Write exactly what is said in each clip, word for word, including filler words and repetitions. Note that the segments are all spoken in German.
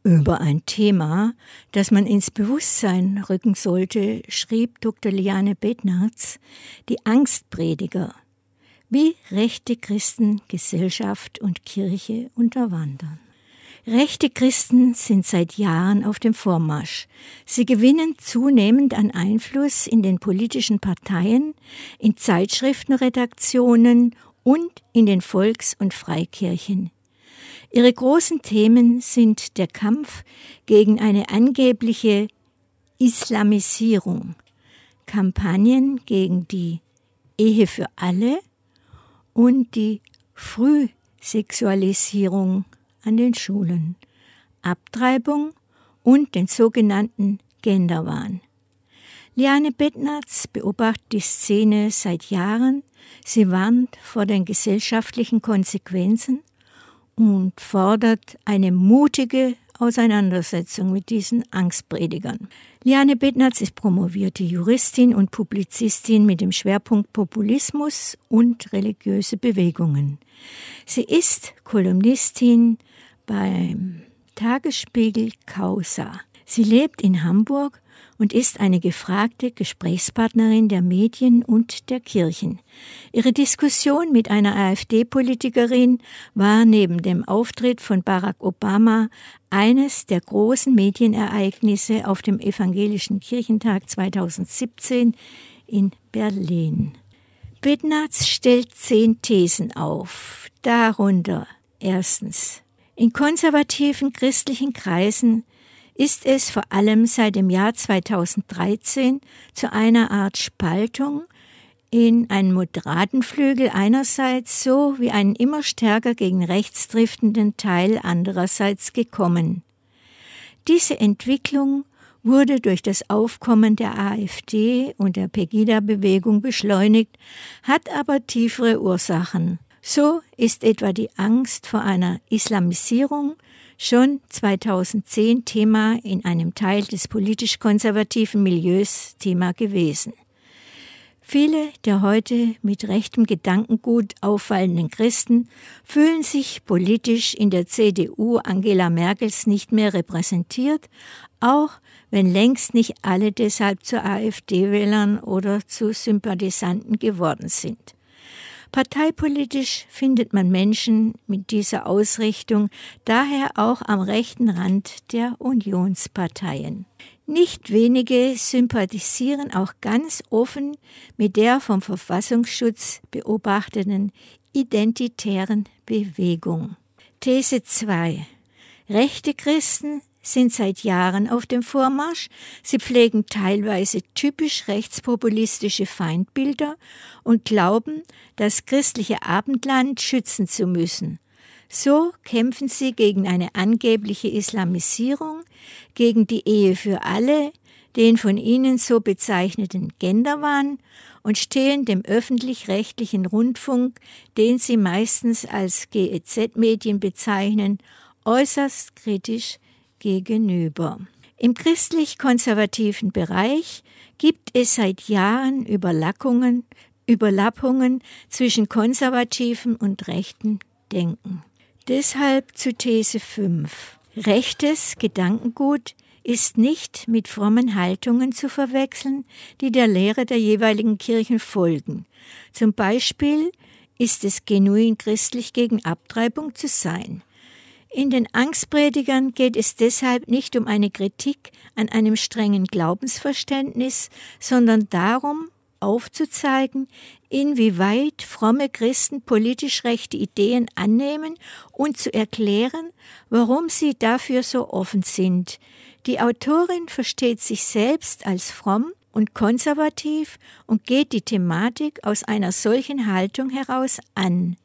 Über ein Thema, das man ins Bewusstsein rücken sollte, schrieb Doktor Liane Bednarz, die Angstprediger, wie rechte Christen Gesellschaft und Kirche unterwandern. Rechte Christen sind seit Jahren auf dem Vormarsch. Sie gewinnen zunehmend an Einfluss in den politischen Parteien, in Zeitschriftenredaktionen und in den Volks- und Freikirchen. Ihre großen Themen sind der Kampf gegen eine angebliche Islamisierung, Kampagnen gegen die Ehe für alle und die Frühsexualisierung an den Schulen, Abtreibung und den sogenannten Genderwahn. Liane Bednarz beobachtet die Szene seit Jahren. Sie warnt vor den gesellschaftlichen Konsequenzen und fordert eine mutige Auseinandersetzung mit diesen Angstpredigern. Liane Bednarz ist promovierte Juristin und Publizistin mit dem Schwerpunkt Populismus und religiöse Bewegungen. Sie ist Kolumnistin beim Tagesspiegel Causa. Sie lebt in Hamburg und ist eine gefragte Gesprächspartnerin der Medien und der Kirchen. Ihre Diskussion mit einer AfD-Politikerin war neben dem Auftritt von Barack Obama eines der großen Medienereignisse auf dem Evangelischen Kirchentag zweitausendsiebzehn in Berlin. Bednarz stellt zehn Thesen auf, darunter erstens: In konservativen christlichen Kreisen ist es vor allem seit dem Jahr zweitausenddreizehn zu einer Art Spaltung in einen moderaten Flügel einerseits sowie einen immer stärker gegen rechts driftenden Teil andererseits gekommen. Diese Entwicklung wurde durch das Aufkommen der AfD und der Pegida-Bewegung beschleunigt, hat aber tiefere Ursachen. So ist etwa die Angst vor einer Islamisierung schon zweitausendzehn Thema in einem Teil des politisch-konservativen Milieus Thema gewesen. Viele der heute mit rechtem Gedankengut auffallenden Christen fühlen sich politisch in der C D U Angela Merkels nicht mehr repräsentiert, auch wenn längst nicht alle deshalb zu AfD-Wählern oder zu Sympathisanten geworden sind. Parteipolitisch findet man Menschen mit dieser Ausrichtung daher auch am rechten Rand der Unionsparteien. Nicht wenige sympathisieren auch ganz offen mit der vom Verfassungsschutz beobachteten identitären Bewegung. These zwei. Rechte Christen sind seit Jahren auf dem Vormarsch. Sie pflegen teilweise typisch rechtspopulistische Feindbilder und glauben, das christliche Abendland schützen zu müssen. So kämpfen sie gegen eine angebliche Islamisierung, gegen die Ehe für alle, den von ihnen so bezeichneten Genderwahn und stehen dem öffentlich-rechtlichen Rundfunk, den sie meistens als G E Z-Medien bezeichnen, äußerst kritisch gegenüber. Im christlich-konservativen Bereich gibt es seit Jahren Überlappungen, Überlappungen zwischen konservativem und rechtem Denken. Deshalb zu These fünf. Rechtes Gedankengut ist nicht mit frommen Haltungen zu verwechseln, die der Lehre der jeweiligen Kirchen folgen. Zum Beispiel ist es genuin christlich, gegen Abtreibung zu sein. In den Angstpredigern geht es deshalb nicht um eine Kritik an einem strengen Glaubensverständnis, sondern darum, aufzuzeigen, inwieweit fromme Christen politisch rechte Ideen annehmen und zu erklären, warum sie dafür so offen sind. Die Autorin versteht sich selbst als fromm und konservativ und geht die Thematik aus einer solchen Haltung heraus an.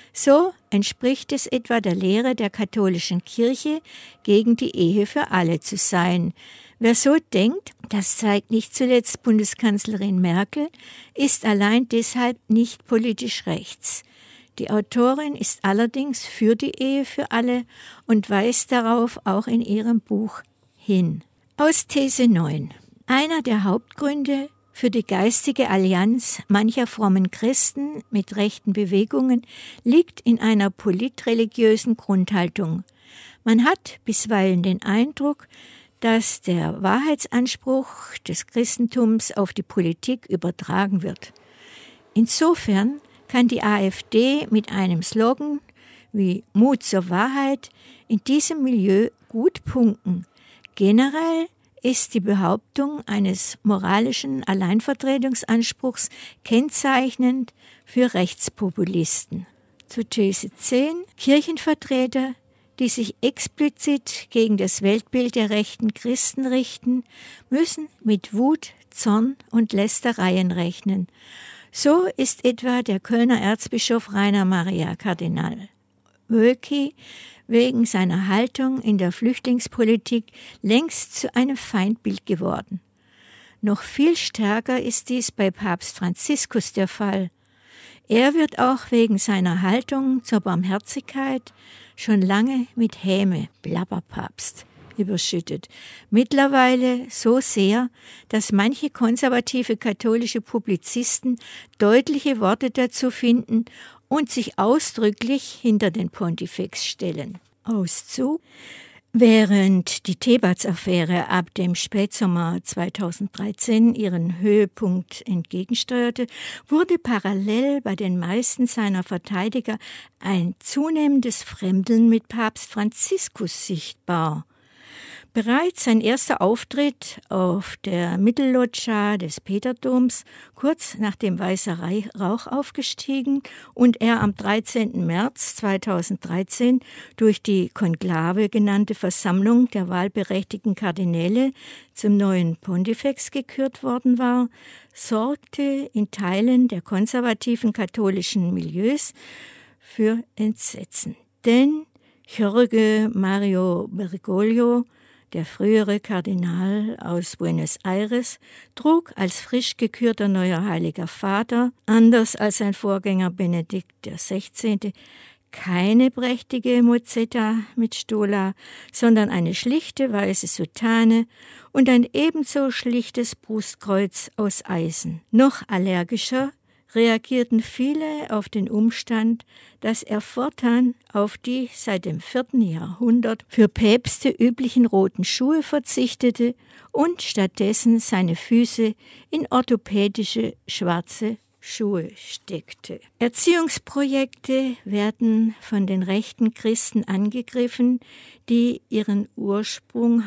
So entspricht es etwa der Lehre der katholischen Kirche, gegen die Ehe für alle zu sein. Wer so denkt, das zeigt nicht zuletzt Bundeskanzlerin Merkel, ist allein deshalb nicht politisch rechts. Die Autorin ist allerdings für die Ehe für alle und weist darauf auch in ihrem Buch hin. Aus These neun. Einer der Hauptgründe für die geistige Allianz mancher frommen Christen mit rechten Bewegungen liegt in einer politreligiösen Grundhaltung. Man hat bisweilen den Eindruck, dass der Wahrheitsanspruch des Christentums auf die Politik übertragen wird. Insofern kann die AfD mit einem Slogan wie Mut zur Wahrheit in diesem Milieu gut punkten. Generell ist die Behauptung eines moralischen Alleinvertretungsanspruchs kennzeichnend für Rechtspopulisten. Zu These zehn. Kirchenvertreter, die sich explizit gegen das Weltbild der rechten Christen richten, müssen mit Wut, Zorn und Lästereien rechnen. So ist etwa der Kölner Erzbischof Rainer Maria Kardinal Wölki wegen seiner Haltung in der Flüchtlingspolitik längst zu einem Feindbild geworden. Noch viel stärker ist dies bei Papst Franziskus der Fall. Er wird auch wegen seiner Haltung zur Barmherzigkeit schon lange mit Häme, Blabberpapst, überschüttet. Mittlerweile so sehr, dass manche konservative katholische Publizisten deutliche Worte dazu finden und sich ausdrücklich hinter den Pontifex stellen. Auszug. Während die Thebats-Affäre ab dem Spätsommer zweitausenddreizehn ihren Höhepunkt entgegensteuerte, wurde parallel bei den meisten seiner Verteidiger ein zunehmendes Fremdeln mit Papst Franziskus sichtbar. Bereits sein erster Auftritt auf der Mittelloggia des Peterdoms, kurz nachdem weißer Rauch aufgestiegen und er am dreizehnten März zweitausenddreizehn durch die Konklave genannte Versammlung der wahlberechtigten Kardinäle zum neuen Pontifex gekürt worden war, sorgte in Teilen der konservativen katholischen Milieus für Entsetzen. Denn Jorge Mario Bergoglio, der frühere Kardinal aus Buenos Aires, trug als frisch gekürter neuer Heiliger Vater, anders als sein Vorgänger Benedikt der Sechzehnte, keine prächtige Mozzetta mit Stola, sondern eine schlichte weiße Soutane und ein ebenso schlichtes Brustkreuz aus Eisen. Noch allergischer reagierten viele auf den Umstand, dass er fortan auf die seit dem vierten Jahrhundert für Päpste üblichen roten Schuhe verzichtete und stattdessen seine Füße in orthopädische schwarze Schuhe steckte. Erziehungsprojekte werden von den rechten Christen angegriffen, die ihren Ursprung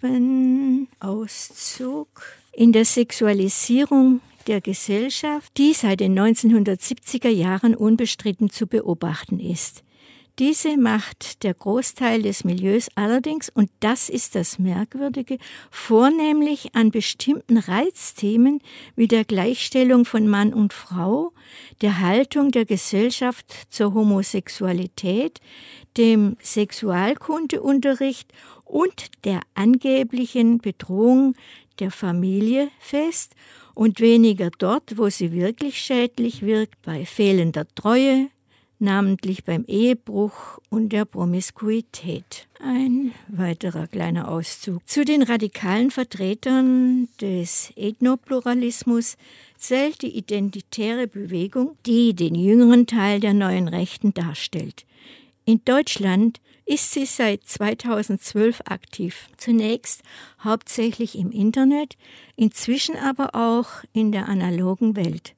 haben, Auszug, in der Sexualisierung der Gesellschaft, die seit den neunzehnhundertsiebziger Jahren unbestritten zu beobachten ist. Diese macht der Großteil des Milieus allerdings, und das ist das Merkwürdige, vornehmlich an bestimmten Reizthemen wie der Gleichstellung von Mann und Frau, der Haltung der Gesellschaft zur Homosexualität, dem Sexualkundeunterricht und der angeblichen Bedrohung der Familie fest und weniger dort, wo sie wirklich schädlich wirkt, bei fehlender Treue, namentlich beim Ehebruch und der Promiskuität. Ein weiterer kleiner Auszug. Zu den radikalen Vertretern des Ethnopluralismus zählt die identitäre Bewegung, die den jüngeren Teil der neuen Rechten darstellt. In Deutschland ist sie seit zweitausendzwölf aktiv. Zunächst hauptsächlich im Internet, inzwischen aber auch in der analogen Welt.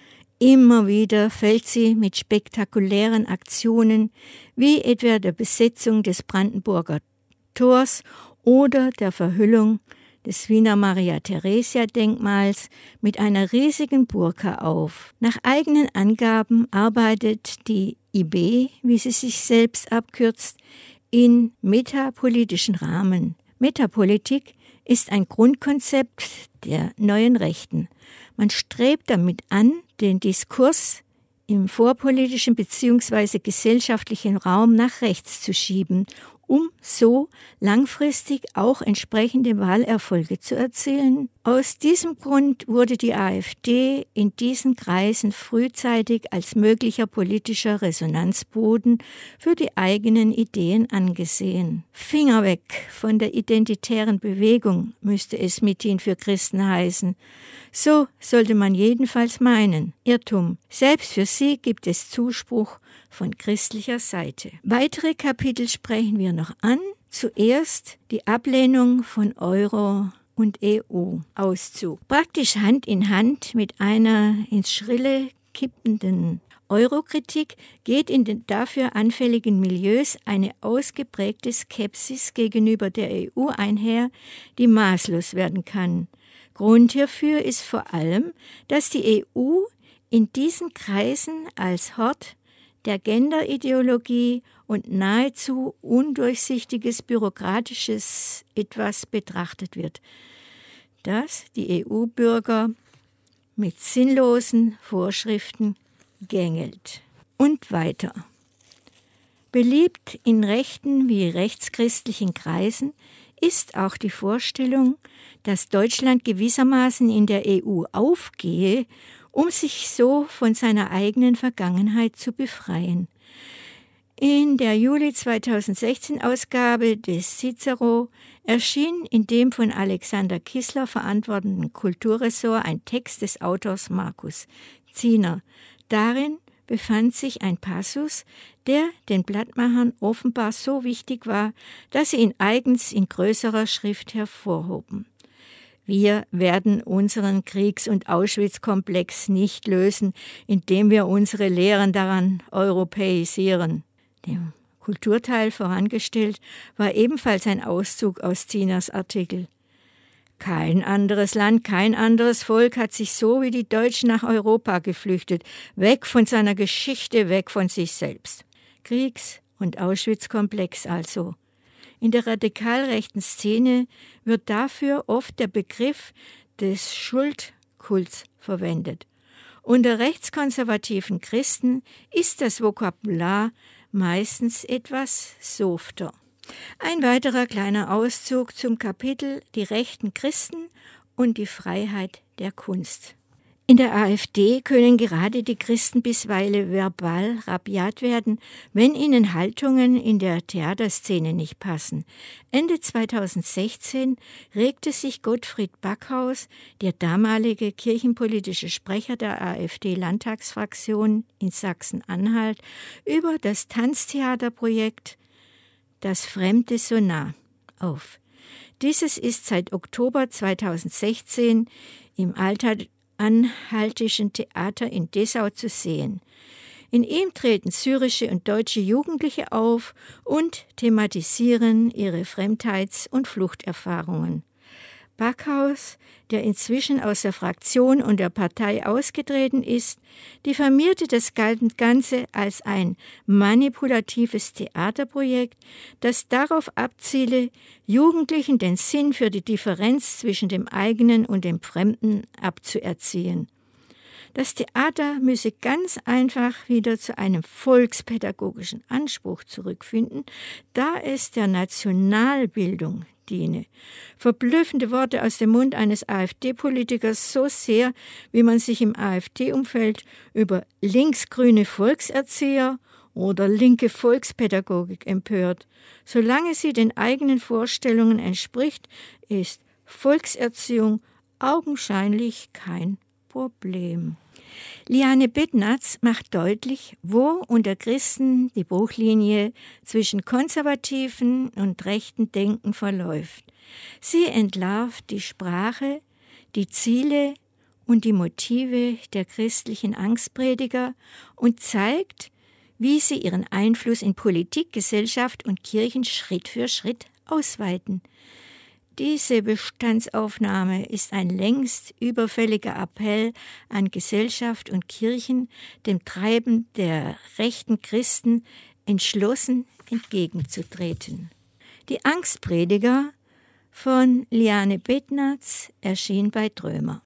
Immer wieder fällt sie mit spektakulären Aktionen wie etwa der Besetzung des Brandenburger Tors oder der Verhüllung des Wiener Maria-Theresia-Denkmals mit einer riesigen Burka auf. Nach eigenen Angaben arbeitet die I B, wie sie sich selbst abkürzt, in metapolitischen Rahmen. Metapolitik ist ein Grundkonzept der neuen Rechten. Man strebt damit an, den Diskurs im vorpolitischen bzw. gesellschaftlichen Raum nach rechts zu schieben, um so langfristig auch entsprechende Wahlerfolge zu erzielen. Aus diesem Grund wurde die AfD in diesen Kreisen frühzeitig als möglicher politischer Resonanzboden für die eigenen Ideen angesehen. Finger weg von der identitären Bewegung, müsste es mithin für Christen heißen. So sollte man jedenfalls meinen. Irrtum. Selbst für sie gibt es Zuspruch von christlicher Seite. Weitere Kapitel sprechen wir noch an. Zuerst die Ablehnung von Euro und E U-Auszug. Praktisch Hand in Hand mit einer ins Schrille kippenden Eurokritik geht in den dafür anfälligen Milieus eine ausgeprägte Skepsis gegenüber der E U einher, die maßlos werden kann. Grund hierfür ist vor allem, dass die E U in diesen Kreisen als Hort der Genderideologie und nahezu undurchsichtiges bürokratisches Etwas betrachtet wird, das die E U-Bürger mit sinnlosen Vorschriften gängelt. Und weiter. Beliebt in rechten wie rechtschristlichen Kreisen ist auch die Vorstellung, dass Deutschland gewissermaßen in der E U aufgehe, um sich so von seiner eigenen Vergangenheit zu befreien. In der Juli zweitausendsechzehn Ausgabe des Cicero erschien in dem von Alexander Kissler verantworteten Kulturressort ein Text des Autors Markus Ziener. Darin befand sich ein Passus, der den Blattmachern offenbar so wichtig war, dass sie ihn eigens in größerer Schrift hervorhoben. Wir werden unseren Kriegs- und Auschwitz-Komplex nicht lösen, indem wir unsere Lehren daran europäisieren. Dem Kulturteil vorangestellt war ebenfalls ein Auszug aus Zieners Artikel. Kein anderes Land, kein anderes Volk hat sich so wie die Deutschen nach Europa geflüchtet, weg von seiner Geschichte, weg von sich selbst. Kriegs- und Auschwitz-Komplex also. In der radikal rechten Szene wird dafür oft der Begriff des Schuldkults verwendet. Unter rechtskonservativen Christen ist das Vokabular meistens etwas softer. Ein weiterer kleiner Auszug zum Kapitel Die rechten Christen und die Freiheit der Kunst. In der AfD können gerade die Christen bisweilen verbal rabiat werden, wenn ihnen Haltungen in der Theaterszene nicht passen. Ende zweitausendsechzehn regte sich Gottfried Backhaus, der damalige kirchenpolitische Sprecher der AfD-Landtagsfraktion in Sachsen-Anhalt, über das Tanztheaterprojekt Das Fremde so nah auf. Dieses ist seit Oktober zweitausendsechzehn im Alter Anhaltischen Theater in Dessau zu sehen. In ihm treten syrische und deutsche Jugendliche auf und thematisieren ihre Fremdheits- und Fluchterfahrungen. Backhaus, der inzwischen aus der Fraktion und der Partei ausgetreten ist, diffamierte das Ganze als ein manipulatives Theaterprojekt, das darauf abziele, Jugendlichen den Sinn für die Differenz zwischen dem eigenen und dem Fremden abzuerziehen. Das Theater müsse ganz einfach wieder zu einem volkspädagogischen Anspruch zurückfinden, da es der Nationalbildung diene. Verblüffende Worte aus dem Mund eines AfD-Politikers, so sehr, wie man sich im AfD-Umfeld über linksgrüne Volkserzieher oder linke Volkspädagogik empört. Solange sie den eigenen Vorstellungen entspricht, ist Volkserziehung augenscheinlich kein Problem. Liane Bednarz macht deutlich, wo unter Christen die Bruchlinie zwischen konservativen und rechten Denken verläuft. Sie entlarvt die Sprache, die Ziele und die Motive der christlichen Angstprediger und zeigt, wie sie ihren Einfluss in Politik, Gesellschaft und Kirchen Schritt für Schritt ausweiten. Diese Bestandsaufnahme ist ein längst überfälliger Appell an Gesellschaft und Kirchen, dem Treiben der rechten Christen entschlossen entgegenzutreten. Die Angstprediger von Liane Bednarz erschien bei Drömer.